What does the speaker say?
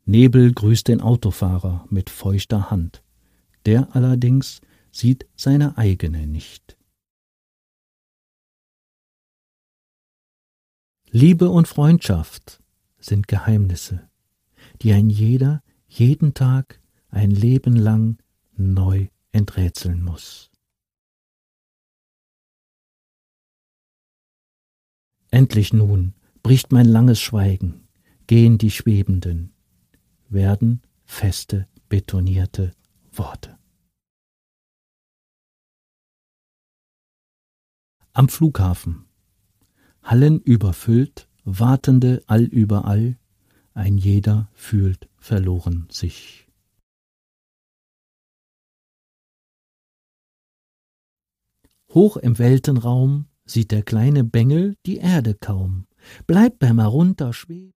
Nebel grüßt den Autofahrer mit feuchter Hand. Der allerdings sieht seine eigene nicht. Liebe und Freundschaft sind Geheimnisse, die ein jeder jeden Tag ein Leben lang neu enträtseln muss. Endlich nun bricht mein langes Schweigen, gehen die Schwebenden, werden feste, betonierte Worte. Am Flughafen. Hallen überfüllt, Wartende allüberall, ein jeder fühlt verloren sich. Hoch im Weltenraum sieht der kleine Bengel die Erde kaum, bleibt beim Herunterschweben